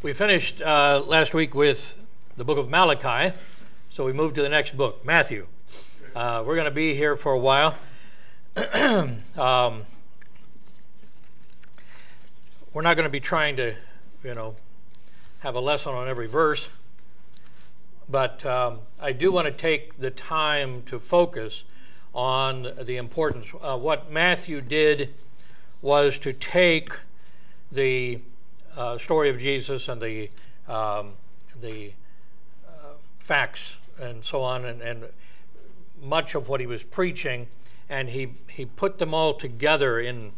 We finished last week with the book of Malachi, so we moved to the next book, Matthew. We're going to be here for a while. We're not going to be trying to, have a lesson on every verse, but I do want to take the time to focus on the importance. What Matthew did was to take the story of Jesus and the facts and so on, and much of what he was preaching, and he put them all together in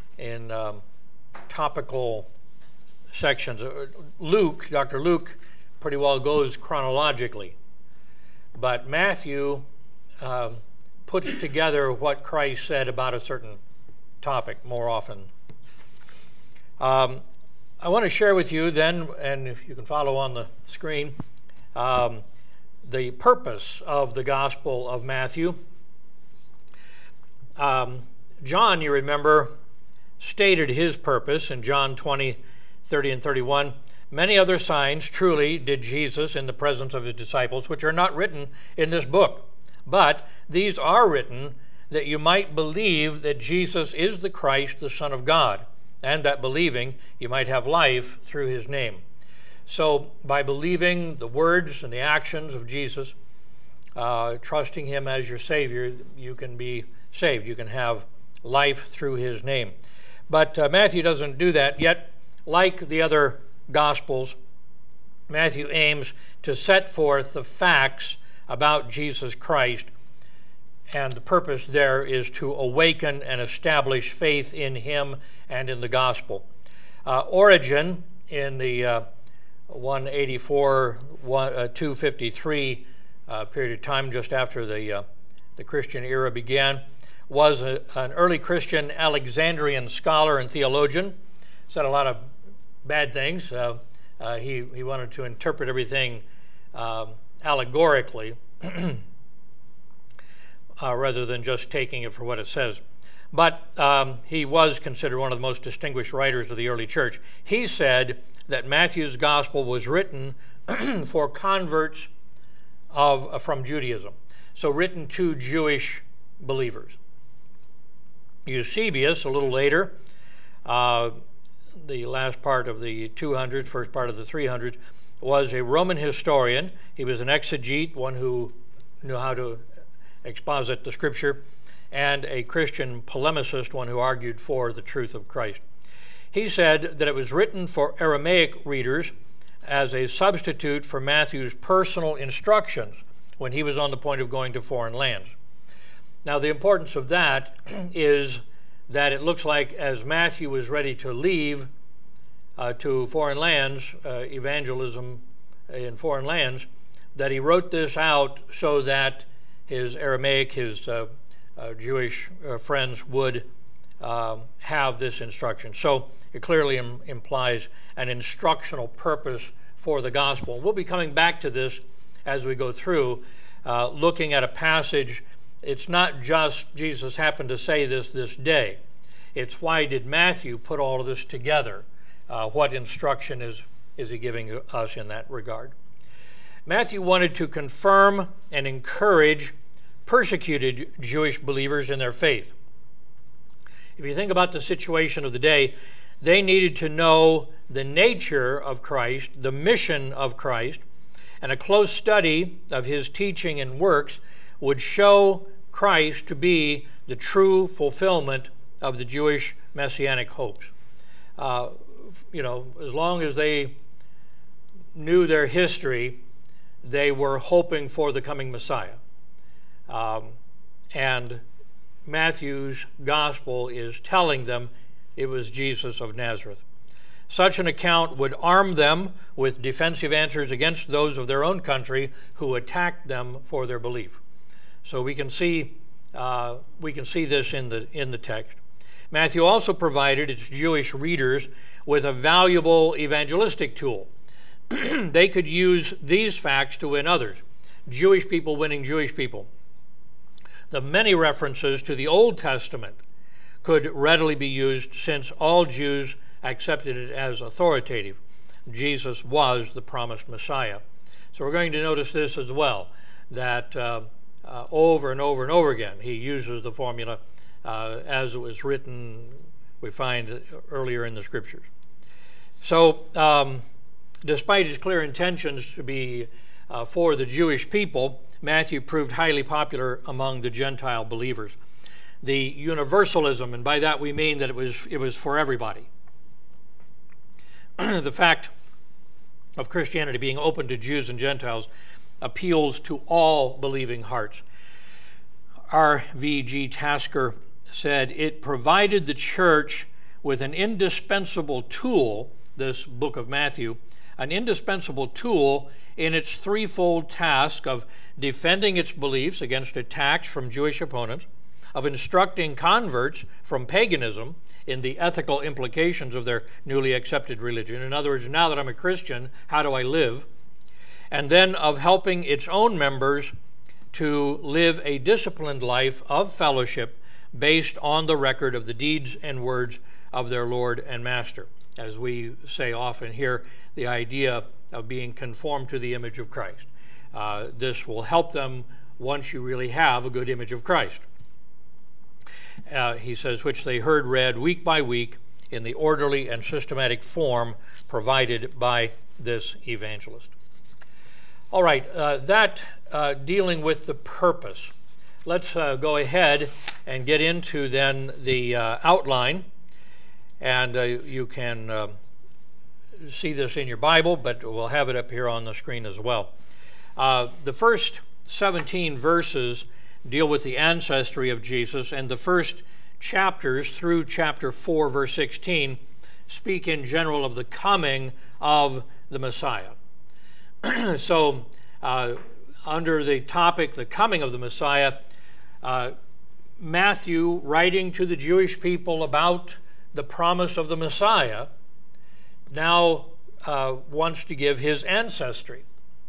topical sections. Dr. Luke, pretty well goes chronologically, but Matthew puts together what Christ said about a certain topic more often. I want to share with you then, and if you can follow on the screen, the purpose of the Gospel of Matthew. John, you remember, stated his purpose in John 20:30 and 31. Many other signs truly did Jesus in the presence of his disciples, which are not written in this book. But these are written that you might believe that Jesus is the Christ, the Son of God, and that believing you might have life through his name. So by believing the words and the actions of Jesus, trusting him as your Savior, you can be saved. You can have life through his name. But Matthew doesn't do that. Yet, like the other Gospels, Matthew aims to set forth the facts about Jesus Christ, and the purpose there is to awaken and establish faith in him and in the gospel. Origen, in the 184, 253 period of time just after the Christian era began, was an early Christian Alexandrian scholar and theologian. Said a lot of bad things. He wanted to interpret everything allegorically rather than just taking it for what it says. But he was considered one of the most distinguished writers of the early church. He said that Matthew's gospel was written for converts from Judaism, so written to Jewish believers. Eusebius, a little later, the last part of the 200s, first part of the 300s, was a Roman historian. He was an exegete, one who knew how to exposit the scripture, and a Christian polemicist, one who argued for the truth of Christ. He said that it was written for Aramaic readers as a substitute for Matthew's personal instructions when he was on the point of going to foreign lands. Now, the importance of that is that it looks like as Matthew was ready to leave to foreign lands, evangelism in foreign lands, that he wrote this out so that his Aramaic, his Jewish friends would have this instruction. So it clearly implies an instructional purpose for the gospel. And we'll be coming back to this as we go through, looking at a passage. It's not just Jesus happened to say this day. It's why did Matthew put all of this together? What instruction is he giving us in that regard? Matthew wanted to confirm and encourage persecuted Jewish believers in their faith. If you think about the situation of the day, they needed to know the nature of Christ, the mission of Christ, and a close study of his teaching and works would show Christ to be the true fulfillment of the Jewish messianic hopes. As long as they knew their history, they were hoping for the coming Messiah. And Matthew's gospel is telling them it was Jesus of Nazareth. Such an account would arm them with defensive answers against those of their own country who attacked them for their belief. So we can see this in the text. Matthew also provided its Jewish readers with a valuable evangelistic tool. They could use these facts to win others. Jewish people winning Jewish people. The many references to the Old Testament could readily be used since all Jews accepted it as authoritative. Jesus was the promised Messiah. So we're going to notice this as well, that over and over and over again, he uses the formula as it was written, we find earlier in the Scriptures. So, despite his clear intentions to be for the Jewish people, Matthew proved highly popular among the Gentile believers. The universalism, and by that we mean that it was for everybody. The fact of Christianity being open to Jews and Gentiles appeals to all believing hearts. R.V.G. Tasker said, "It provided the church with an indispensable tool," this book of Matthew, "an indispensable tool in its threefold task of defending its beliefs against attacks from Jewish opponents, of instructing converts from paganism in the ethical implications of their newly accepted religion. In other words, now that I'm a Christian, how do I live? And then of helping its own members to live a disciplined life of fellowship based on the record of the deeds and words of their Lord and Master." As we say often here, the idea of being conformed to the image of Christ. This will help them once you really have a good image of Christ. He says, which they heard read week by week in the orderly and systematic form provided by this evangelist. All right, that dealing with the purpose. Let's go ahead and get into then the outline. And you can see this in your Bible, but we'll have it up here on the screen as well. The first 17 verses deal with the ancestry of Jesus, and the first chapters through chapter 4, verse 16, speak in general of the coming of the Messiah. So, under the topic, the coming of the Messiah, Matthew, writing to the Jewish people about the promise of the Messiah, now wants to give his ancestry.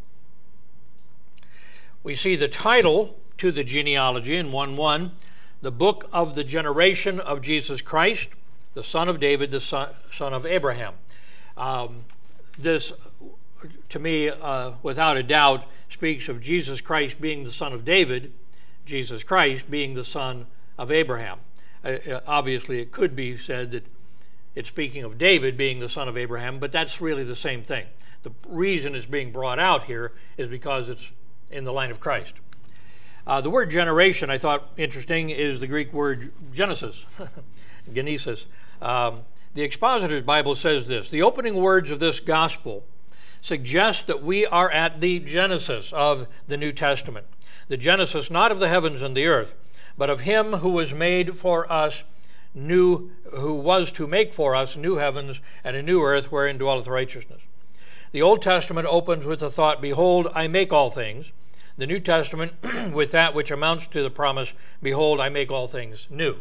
We see the title to the genealogy in 1:1, the book of the generation of Jesus Christ, the son of David, the son of Abraham. This, to me, without a doubt, speaks of Jesus Christ being the son of David, Jesus Christ being the son of Abraham. Obviously, it could be said that it's speaking of David being the son of Abraham, but that's really the same thing. The reason it's being brought out here is because it's in the line of Christ. The word generation, I thought interesting, is the Greek word Genesis, Genesis. The Expositor's Bible says this: the opening words of this gospel suggest that we are at the genesis of the New Testament. The genesis not of the heavens and the earth, but of him who was made for us who was to make for us new heavens and a new earth wherein dwelleth righteousness. The Old Testament opens with the thought, behold, I make all things. The New Testament with that which amounts to the promise, behold, I make all things new.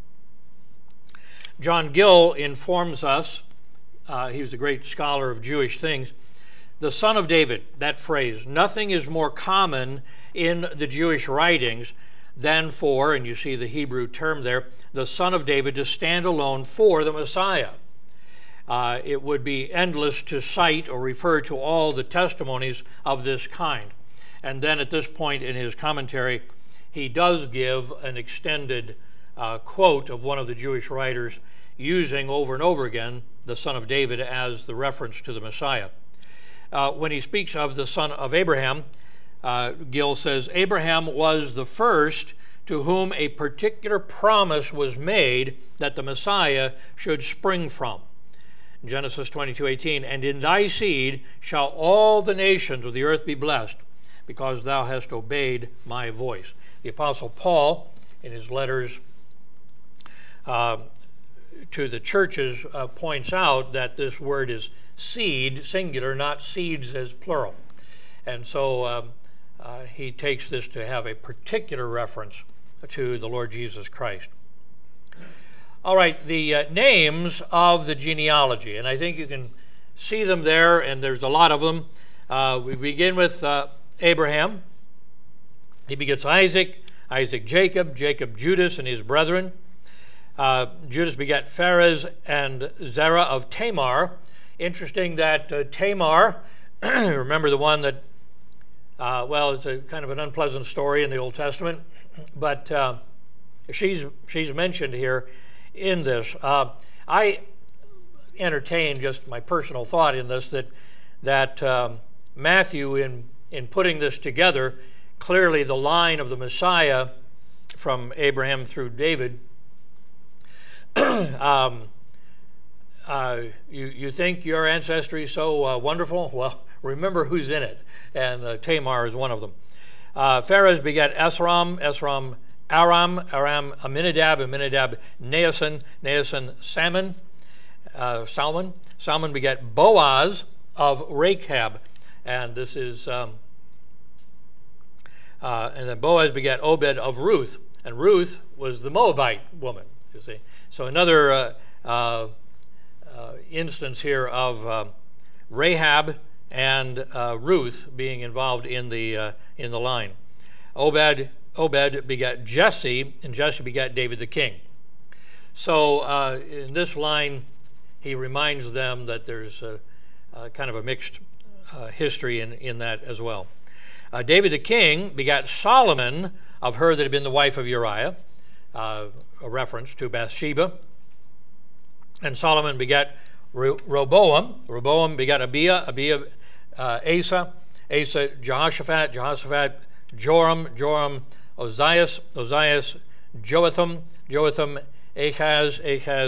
John Gill informs us, he was a great scholar of Jewish things, the son of David, that phrase, nothing is more common in the Jewish writings than for, and you see the Hebrew term there, the son of David to stand alone for the Messiah. It would be endless to cite or refer to all the testimonies of this kind. And then at this point in his commentary, he does give an extended quote of one of the Jewish writers using over and over again the son of David as the reference to the Messiah. When he speaks of the son of Abraham, Gill says, Abraham was the first to whom a particular promise was made that the Messiah should spring from. Genesis 22:18, and in thy seed shall all the nations of the earth be blessed, because thou hast obeyed my voice. The Apostle Paul, in his letters to the churches, points out that this word is seed, singular, not seeds as plural. And so he takes this to have a particular reference to the Lord Jesus Christ. All right, the names of the genealogy, and I think you can see them there, and there's a lot of them. We begin with Abraham. He begets Isaac, Isaac Jacob, Jacob Judas and his brethren. Judas begat Pharez and Zerah of Tamar Interesting that Tamar, remember the one that, it's a kind of an unpleasant story in the Old Testament, but she's mentioned here in this. I entertain just my personal thought in this that Matthew, in putting this together, clearly the line of the Messiah from Abraham through David, you think your ancestry is so wonderful? Well, remember who's in it, and Tamar is one of them. Pharez begat Esrom, Aram, Aminadab, Naason, Salmon begat Boaz of Rechab, and this is, and then Boaz begat Obed of Ruth, and Ruth was the Moabite woman, you see. So another instance here of Rahab and Ruth being involved in the line. Obed begat Jesse, and Jesse begat David the king. So in this line, he reminds them that there's kind of a mixed history in that as well. David the king begat Solomon of her that had been the wife of Uriah, a reference to Bathsheba. And Solomon begat Rehoboam. Rehoboam begat Abiah, Asa, Jehoshaphat, Joram, Ozias, Jotham, Ahaz,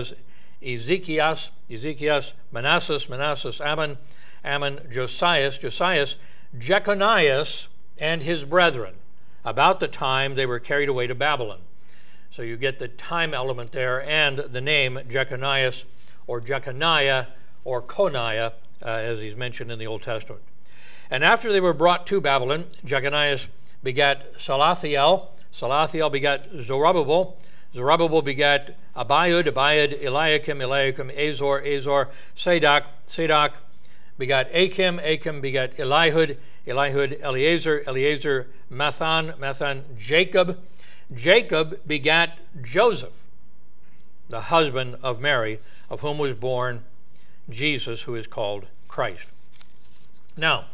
Ezekias, Manasseh, Ammon, Josias, Jeconias, and his brethren, about the time they were carried away to Babylon. So you get the time element there and the name Jeconias or Jeconiah or Coniah, as he's mentioned in the Old Testament. And after they were brought to Babylon, Jeconias begat Salathiel, Salathiel begat Zerubbabel begat Abiud, Eliakim, Azor, Sadoc begat Achim begat Elihud, Eliezer, Mathan, Jacob begat Joseph, the husband of Mary, of whom was born Jesus, who is called Christ. Now,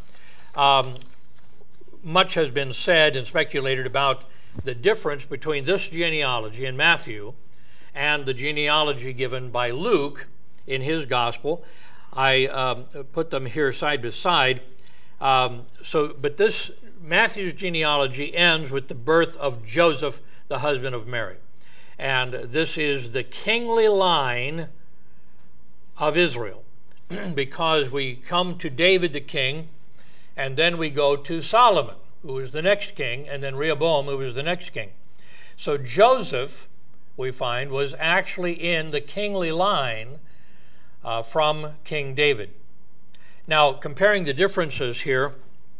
much has been said and speculated about the difference between this genealogy in Matthew and the genealogy given by Luke in his gospel. I put them here side by side. But this Matthew's genealogy ends with the birth of Joseph, the husband of Mary. And this is the kingly line of Israel, because we come to David the king, and then we go to Solomon, who was the next king, and then Rehoboam, who was the next king. So Joseph, we find, was actually in the kingly line from King David. Now, comparing the differences here,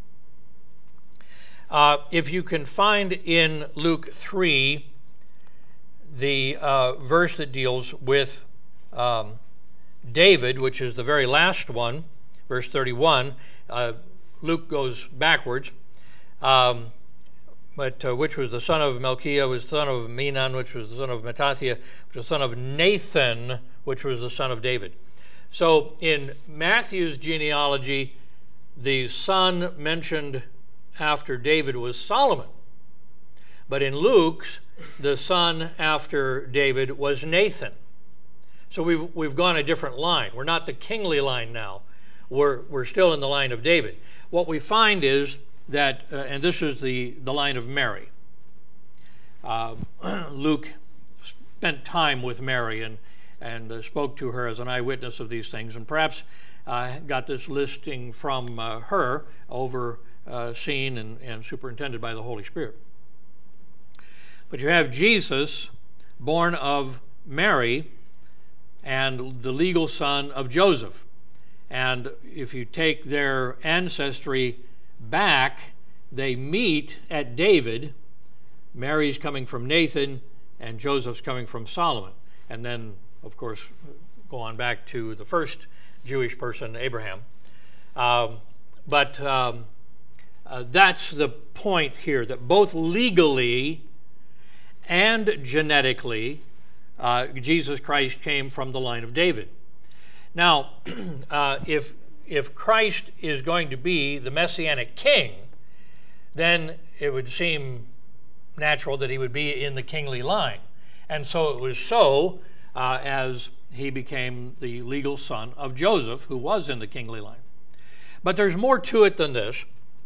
if you can find in Luke 3 the verse that deals with David, which is the very last one, verse 31, Luke goes backwards, which was the son of Melchiah, was the son of Menon, which was the son of Mattathiah, which was the son of Nathan, which was the son of David. So in Matthew's genealogy, the son mentioned after David was Solomon. But in Luke's, the son after David was Nathan. So we've gone a different line. We're not the kingly line now. We're still in the line of David. What we find is that, and this is the line of Mary. Luke spent time with Mary and spoke to her as an eyewitness of these things, and perhaps got this listing from her, overseen and superintended by the Holy Spirit. But you have Jesus, born of Mary, and the legal son of Joseph. And if you take their ancestry back, they meet at David. Mary's coming from Nathan, and Joseph's coming from Solomon. And then, of course, go on back to the first Jewish person, Abraham. But that's the point here, that both legally and genetically, Jesus Christ came from the line of David. Now, if Christ is going to be the Messianic king, then it would seem natural that he would be in the kingly line. And so it was so as he became the legal son of Joseph, who was in the kingly line. But there's more to it than this.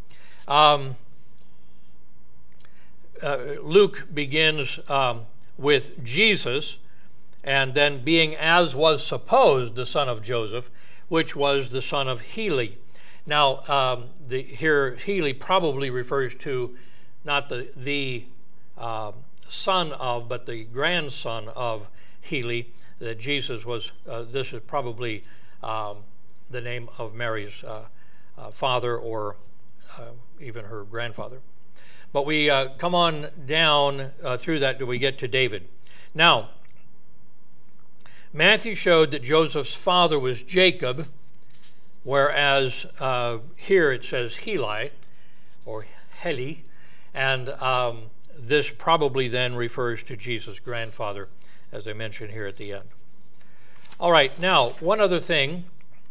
Luke begins with Jesus, and then being as was supposed the son of Joseph, which was the son of Heli. Now, here Heli probably refers to not the son of, but the grandson of Heli, that Jesus was. This is probably the name of Mary's father, or even her grandfather. But we come on down through that till we get to David. Now, Matthew showed that Joseph's father was Jacob, whereas here it says Heli, or Heli, and this probably then refers to Jesus' grandfather, as I mentioned here at the end. All right, now, one other thing.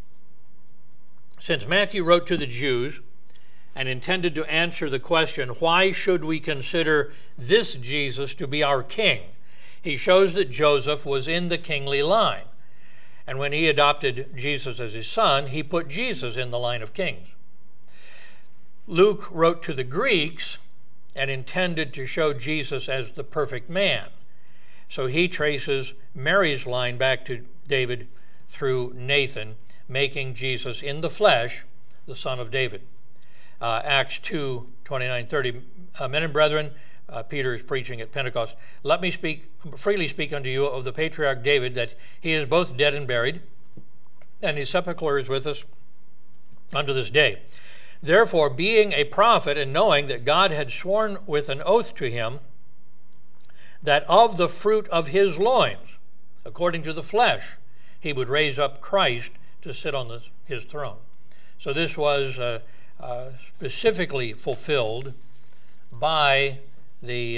Since Matthew wrote to the Jews and intended to answer the question, why should we consider this Jesus to be our king? He shows that Joseph was in the kingly line. And when he adopted Jesus as his son, he put Jesus in the line of kings. Luke wrote to the Greeks and intended to show Jesus as the perfect man. So he traces Mary's line back to David through Nathan, making Jesus in the flesh the son of David. Acts 2, 29, 30. Men and brethren, Peter is preaching at Pentecost. Let me freely speak unto you of the patriarch David, that he is both dead and buried, and his sepulchre is with us unto this day. Therefore, being a prophet, and knowing that God had sworn with an oath to him, that of the fruit of his loins, according to the flesh, he would raise up Christ to sit on his throne. So this was specifically fulfilled by the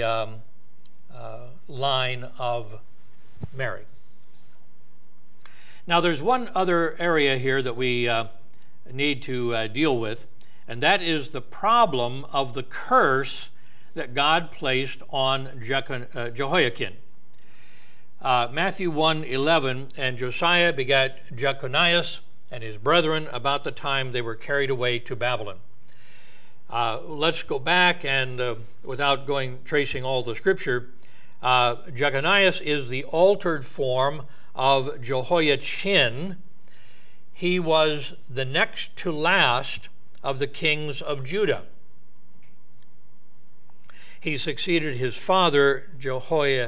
line of Mary. Now, there's one other area here that we need to deal with, and that is the problem of the curse that God placed on Jehoiakim. Matthew 1:11, and Josiah begat Jeconias and his brethren about the time they were carried away to Babylon. Let's go back and, without tracing all the scripture, Jeconias is the altered form of Jehoiachin. He was the next to last of the kings of Judah. He succeeded his father, Jehoiak,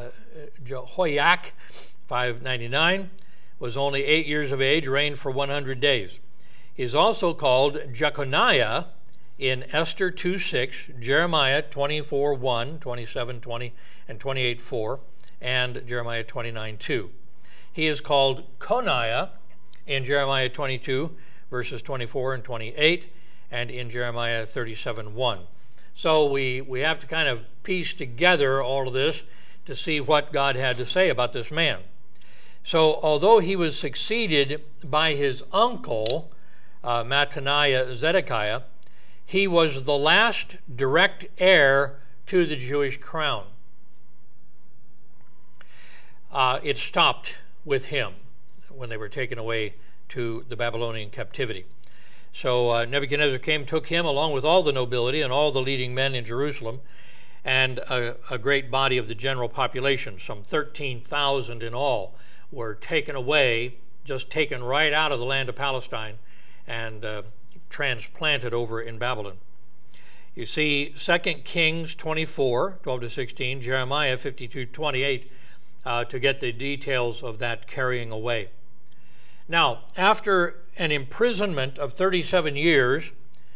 599, was only 8 years of age, reigned for 100 days. He is also called Jeconiah in Esther 2:6, Jeremiah 24:1, 27:20, and 28:4, and Jeremiah 29:2. He is called Coniah in Jeremiah 22, verses 24 and 28, and in Jeremiah 37:1. So we have to kind of piece together all of this to see what God had to say about this man. So although he was succeeded by his uncle, Mattaniah Zedekiah, he was the last direct heir to the Jewish crown. It stopped with him when they were taken away to the Babylonian captivity. So Nebuchadnezzar took him along with all the nobility and all the leading men in Jerusalem, and a great body of the general population, some 13,000 in all, were taken away, just taken right out of the land of Palestine and transplanted over in Babylon. You see 2 Kings 24, 12-16, Jeremiah 52:28 to get the details of that carrying away. Now, after an imprisonment of 37 years,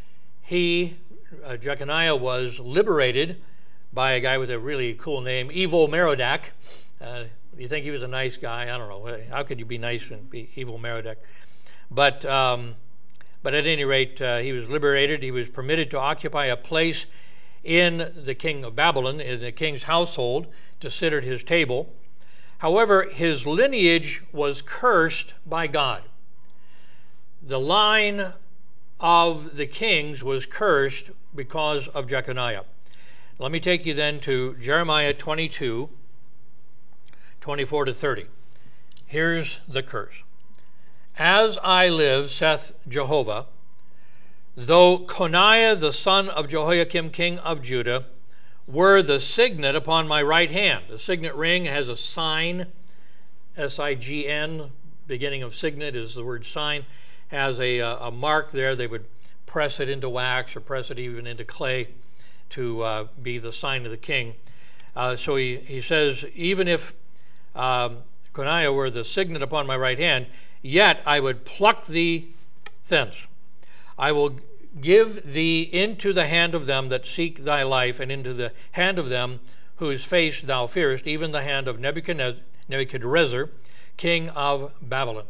Jeconiah was liberated by a guy with a really cool name, Evil-Merodach. You think he was a nice guy? I don't know. How could you be nice and be Evil-Merodach? But at any rate, he was liberated. He was permitted to occupy a place in the king of Babylon, in the king's household, to sit at his table. However, his lineage was cursed by God. The line of the kings was cursed because of Jeconiah. Let me take you then to Jeremiah 22, 24 to 30. Here's the curse. As I live, saith Jehovah, though Coniah the son of Jehoiakim king of Judah were the signet upon my right hand. The signet ring has a sign, S-I-G-N, beginning of signet is the word sign, has a mark there. They would press it into wax or press it even into clay to be the sign of the king. So he says, even if Coniah were the signet upon my right hand, yet I would pluck thee thence. I will give thee into the hand of them that seek thy life, and into the hand of them whose face thou fearest, even the hand of Nebuchadrezzar, king of Babylon.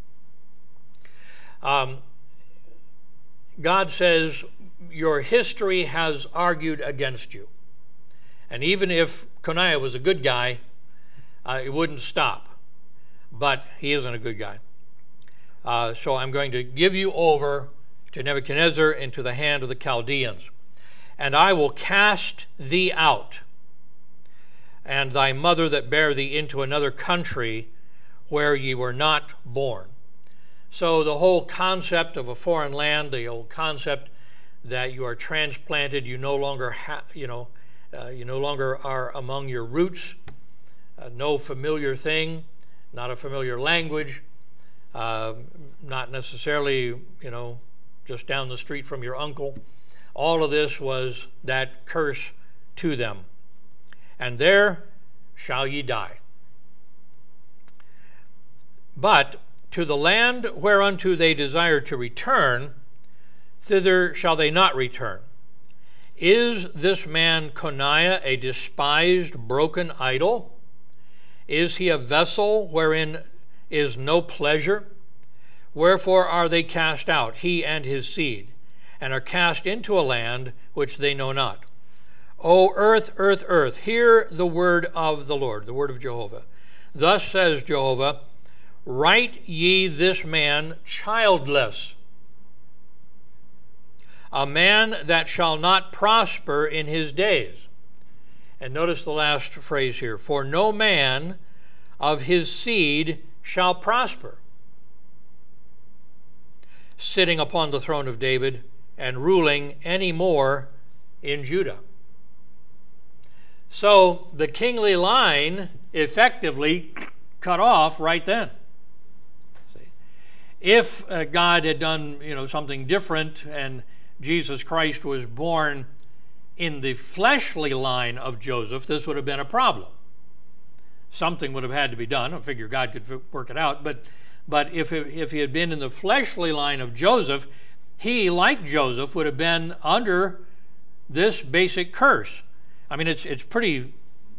God says, your history has argued against you. And even if Coniah was a good guy, it wouldn't stop. But he isn't a good guy. So I'm going to give you over to Nebuchadnezzar into the hand of the Chaldeans. And I will cast thee out, and thy mother that bare thee into another country where ye were not born. So the whole concept of a foreign land, the whole concept that you are transplanted, you no longer you no longer are among your roots, no familiar thing, not a familiar language, not necessarily, just down the street from your uncle. All of this was that curse to them. And there shall ye die. But to the land whereunto they desire to return, thither shall they not return. Is this man Coniah a despised, broken idol? Is he a vessel wherein is no pleasure? Wherefore are they cast out, he and his seed, and are cast into a land which they know not? O earth, earth, earth, hear the word of the Lord, the word of Jehovah. Thus says Jehovah, write ye this man childless, a man that shall not prosper in his days. And notice the last phrase here, for no man of his seed shall prosper, sitting upon the throne of David and ruling any more in Judah. So the kingly line effectively cut off right then. See, if God had done something different and Jesus Christ was born in the fleshly line of Joseph, this would have been a problem. Something would have had to be done. I figure God could work it out, but if he had been in the fleshly line of Joseph, he, like Joseph, would have been under this basic curse. I mean, it's pretty,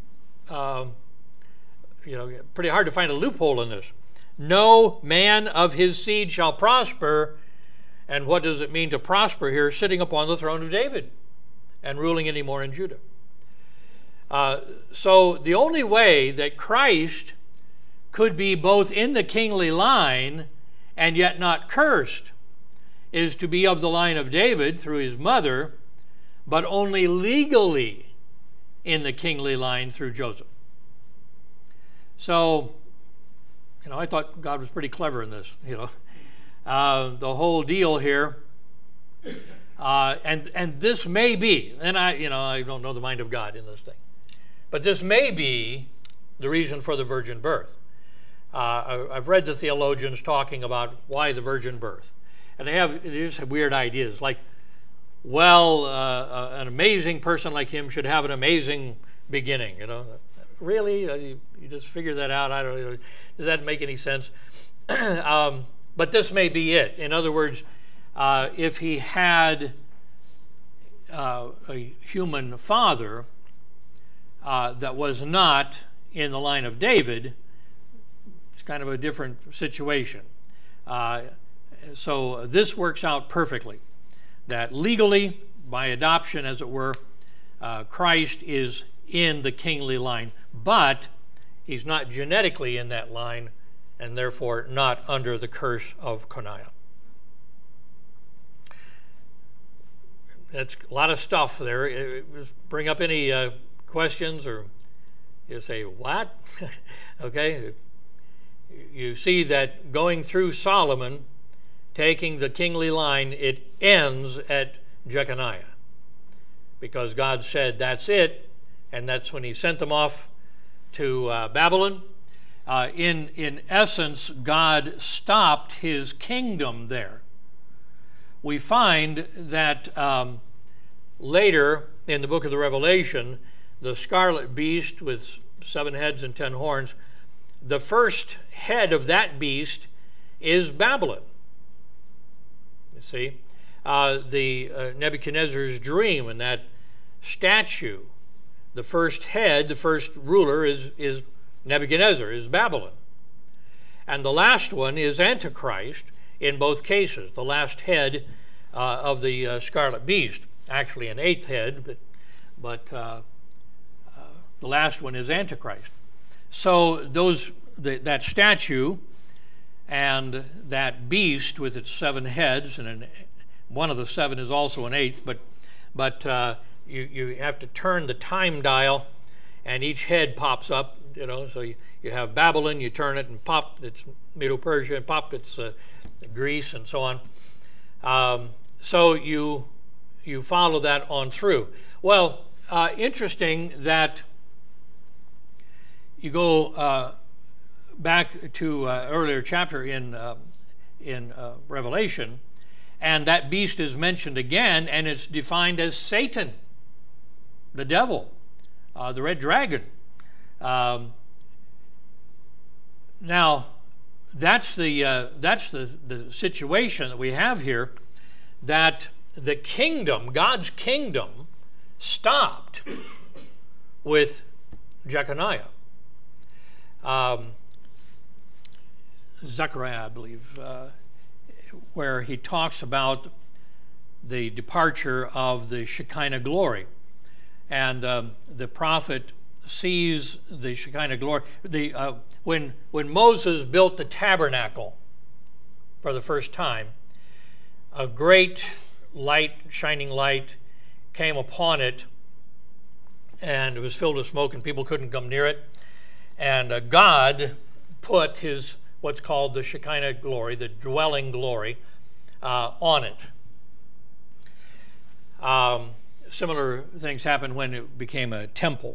pretty hard to find a loophole in this. No man of his seed shall prosper. And what does it mean to prosper here? Sitting upon the throne of David and ruling any more in Judah. So the only way that Christ could be both in the kingly line and yet not cursed is to be of the line of David through his mother, but only legally in the kingly line through Joseph. So, I thought God was pretty clever in this, the whole deal here. And this may be, and I don't know the mind of God in this thing, but this may be the reason for the virgin birth. I've read the theologians talking about why the virgin birth. And they just have weird ideas like, an amazing person like him should have an amazing beginning. Really? You just figure that out? I don't know. Does that make any sense? But this may be it. In other words, if he had a human father that was not in the line of David, it's kind of a different situation. So this works out perfectly, that legally, by adoption as it were, Christ is in the kingly line. But he's not genetically in that line, and therefore not under the curse of Coniah. That's a lot of stuff there. Bring up any questions, or you say, what? Okay. You see that going through Solomon, taking the kingly line, it ends at Jeconiah, because God said that's it, and that's when he sent them off to Babylon. In essence, God stopped his kingdom there. We find that later in the book of the Revelation, the scarlet beast with 7 heads and 10 horns, the first head of that beast is Babylon. You see, the Nebuchadnezzar's dream and that statue, the first head, the first ruler is Nebuchadnezzar, is Babylon. And the last one is Antichrist in both cases, the last head of the scarlet beast. Actually an 8th head, but the last one is Antichrist. So that statue and that beast with its 7 heads, and one of the 7 is also an 8th, but you have to turn the time dial, and each head pops up. So you have Babylon, you turn it and pop, it's Medo-Persia, and pop, it's Greece, and so on. So you follow that on through. Well, interesting that you go back to earlier chapter in Revelation, and that beast is mentioned again, and it's defined as Satan, the devil, the red dragon. Now, that's the situation that we have here, that the kingdom, God's kingdom, stopped with Jeconiah. Zechariah, I believe, where he talks about the departure of the Shekinah glory. And the prophet sees the Shekinah glory. When Moses built the tabernacle for the first time, a great light, shining light, came upon it, and it was filled with smoke, and people couldn't come near it. And God put his, what's called the Shekinah glory, the dwelling glory, on it. Similar things happened when it became a temple.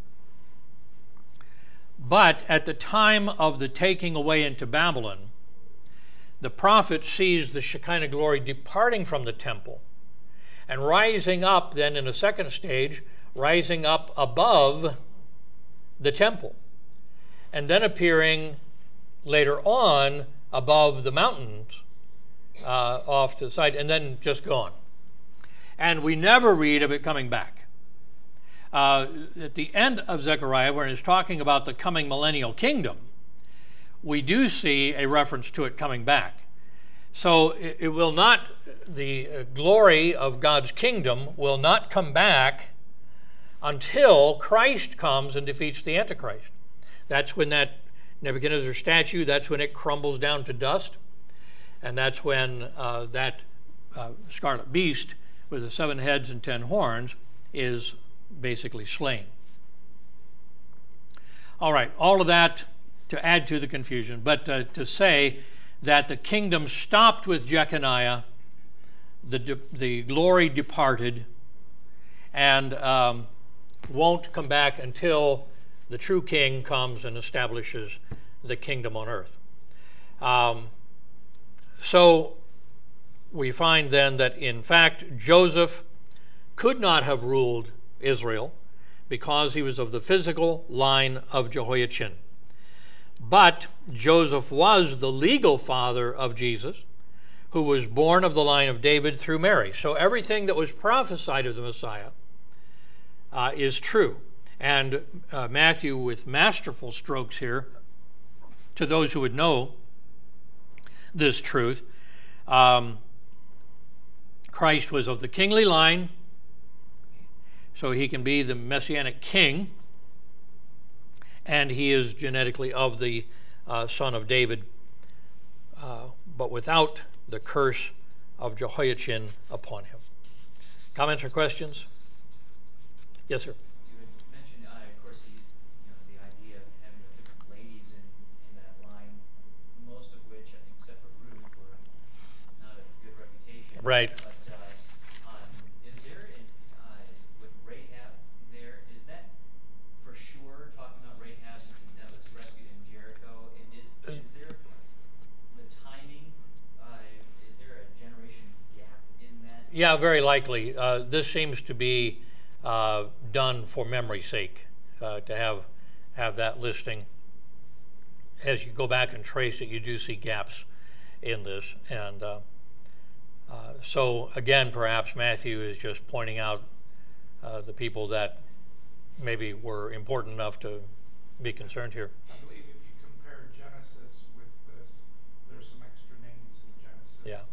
But at the time of the taking away into Babylon, the prophet sees the Shekinah glory departing from the temple and rising up then in a second stage, rising up above the temple, and then appearing later on above the mountains off to the side, and then just gone. And we never read of it coming back. At the end of Zechariah, when it's talking about the coming millennial kingdom, we do see a reference to it coming back. So it will not, the glory of God's kingdom will not come back until Christ comes and defeats the Antichrist. That's when that Nebuchadnezzar statue, that's when it crumbles down to dust, and that's when that scarlet beast with the 7 heads and 10 horns is basically slain. All right, all of that to add to the confusion, but to say that the kingdom stopped with Jeconiah, the glory departed, and won't come back until the true king comes and establishes the kingdom on earth. So we find then that in fact Joseph could not have ruled Israel because he was of the physical line of Jehoiachin. But Joseph was the legal father of Jesus, who was born of the line of David through Mary. So everything that was prophesied of the Messiah is true. And Matthew, with masterful strokes here, to those who would know this truth, Christ was of the kingly line, so he can be the messianic king, and he is genetically of the son of David, but without the curse of Jehoiachin upon him. Comments or questions? Yes, sir. You had mentioned, of course, the idea of having different ladies in that line, most of which, except for Ruth, were not a good reputation. Right. But is there, with Rahab there, is that for sure talking about Rahab that was rescued in Jericho? And is there the timing? Is there a generation gap in that? Yeah, very likely. This seems to be done for memory's sake, to have that listing. As you go back and trace it, you do see gaps in this, and so again, perhaps Matthew is just pointing out the people that maybe were important enough to be concerned here. I believe if you compare Genesis with this, there's some extra names in Genesis.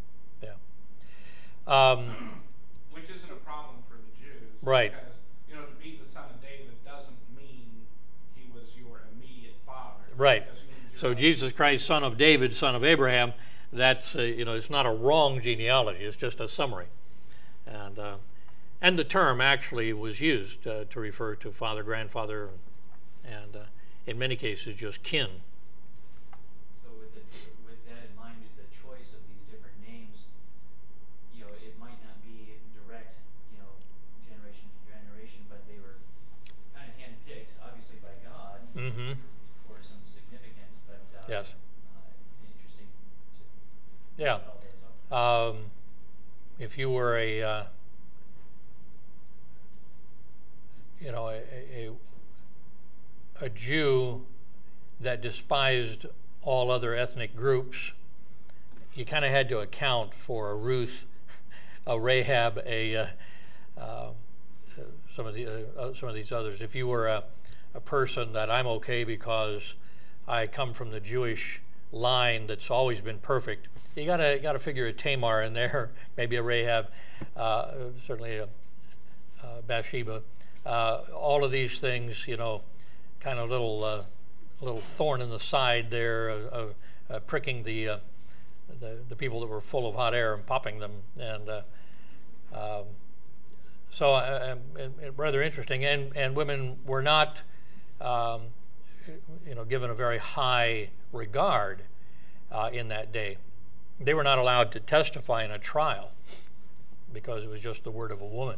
Yeah. Which isn't a problem for the Jews. Right. Because, to be the son of David doesn't mean he was your immediate father. Right. So Jesus Christ, son of David, son of Abraham, that's, it's not a wrong genealogy. It's just a summary. And the term actually was used to refer to father, grandfather, and in many cases just kin. So with that in mind, the choice of these different names, it might not be direct, generation to generation, but they were kind of handpicked, obviously by God, Mm-hmm. for some significance. But Yes. Interesting to Yeah. put all those up. If you were a Jew that despised all other ethnic groups, you kind of had to account for a Ruth, a Rahab, some of these others. If you were a person that I'm okay because I come from the Jewish line that's always been perfect, you gotta figure a Tamar in there, maybe a Rahab, certainly a Bathsheba. All of these things, kind of little thorn in the side there, pricking the people that were full of hot air and popping them, and so rather interesting. And women were not, given a very high regard in that day. They were not allowed to testify in a trial because it was just the word of a woman.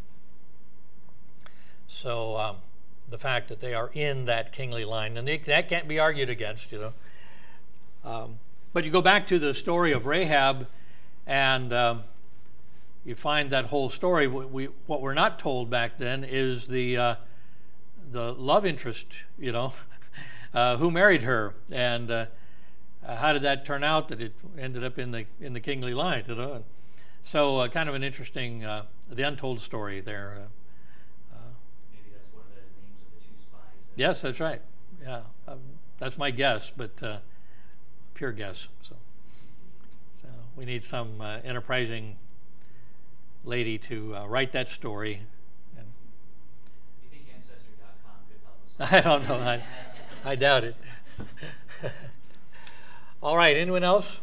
So the fact that they are in that kingly line, and that can't be argued against, But you go back to the story of Rahab, and you find that whole story. What we're not told back then is the love interest, who married her, and how did that turn out that it ended up in the kingly line, So kind of an interesting, the untold story there. Maybe that's one of the names of the two spies. Yes, that's right. Yeah, that's my guess, but pure guess. So we need some enterprising lady to write that story. Do you think Ancestry.com could help us? I don't know. I doubt it. All right, anyone else?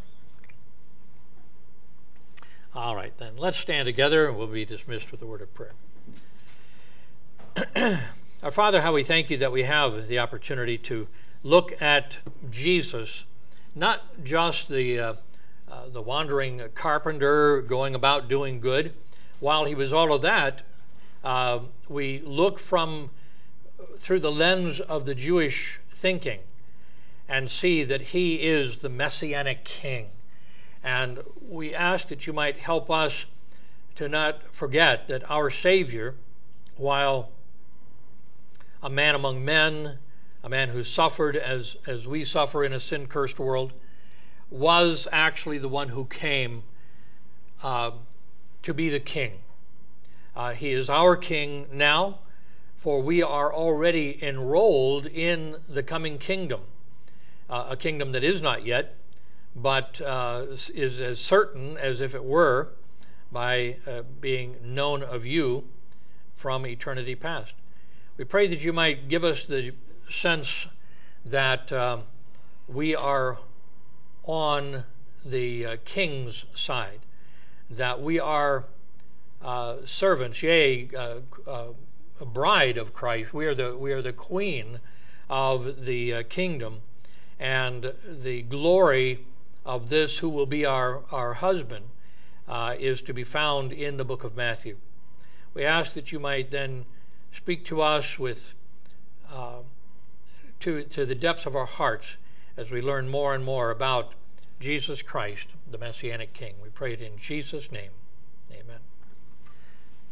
All right, then. Let's stand together, and we'll be dismissed with a word of prayer. Our Father, how we thank you that we have the opportunity to look at Jesus, not just the wandering carpenter going about doing good. While he was all of that, we look through the lens of the Jewish thinking and see that he is the Messianic King. And we ask that you might help us to not forget that our Savior, while a man among men, a man who suffered as we suffer in a sin-cursed world, was actually the one who came to be the king. He is our king now, for we are already enrolled in the coming kingdom, a kingdom that is not yet, but is as certain as if it were by being known of you from eternity past. We pray that you might give us the sense that we are on the king's side, that we are servants, yea, a bride of Christ. We are the queen of the kingdom, and the glory of this who will be our husband is to be found in the book of Matthew. We ask that you might then speak to us with to the depths of our hearts as we learn more and more about Jesus Christ, the Messianic King. We pray it in Jesus' name. Amen.